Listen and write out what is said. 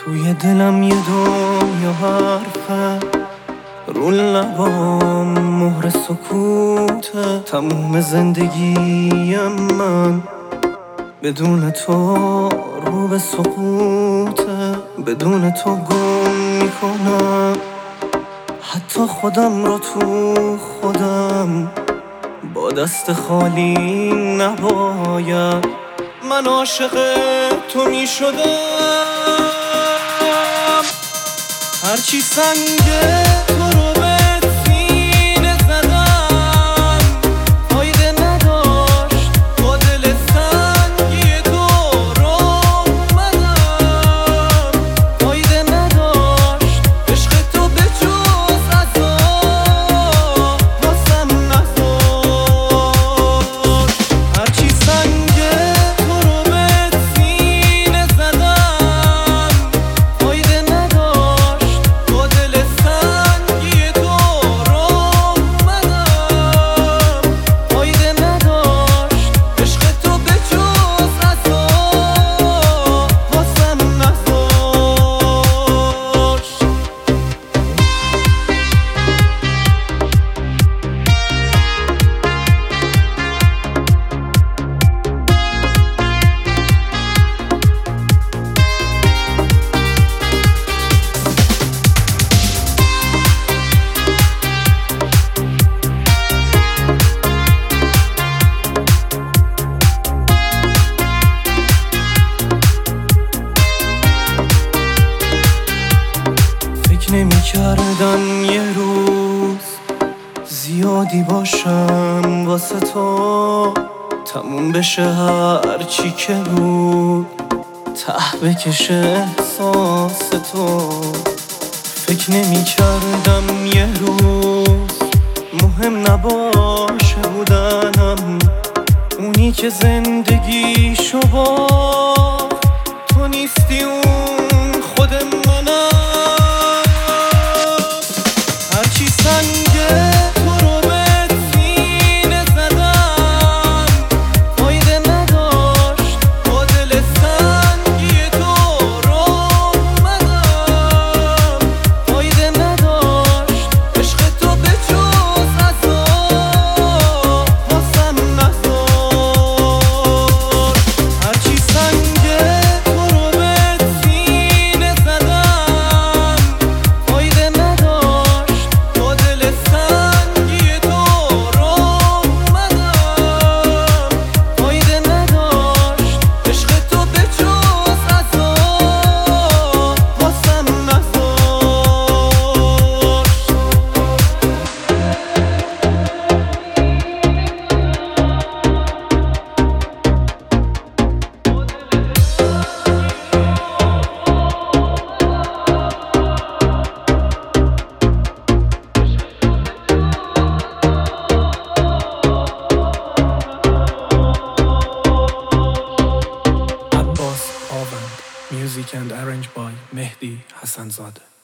توی دلم یه دنیا حرفه، رو لبام مهر سکوته. تموم زندگیم من بدون تو رو به سقوطه. بدون تو گم میکنم حتی خودم رو تو خودم. با دست خالی نباید من عاشق تو میشدم. هرچی سنگه تو رو به سینه زدم، فایده نداشت. با دل سنگی تو راه اومدم، فایده نداشت. عشق تو به جز عذاب واسم نذاشت. هرچی سنگه تو رو به سینه زدم، فایده نداشت. با دل سنگی تو راه اومدم، فایده نداشت. عشق تو به جز عذاب واسم نذاشت. فکر نمی کردم یه روز زیادی باشم واسه تو، تموم بشه هر چی که بود، ته بکشه احساس تو. فکر نمی کردم یه روز مهم نباشه بودنم، اونی که زندگیشو باخت. تو نیستی اون خود منم. هرچی سنگه تو رو به سینه زدم، فایده نداشت. با دل سنگی تو راه اومدم، فایده نداشت. عشق تو به جز عذاب واسم نذاشت. هرچی سنگه تو رو به سینه زدم، فایده نداشت. با دل سنگی تو راه اومدم، فایده نداشت. عشق تو به جز عذاب واسم Abbas Avand. Music and arranged by Mehdi Hassanzadeh.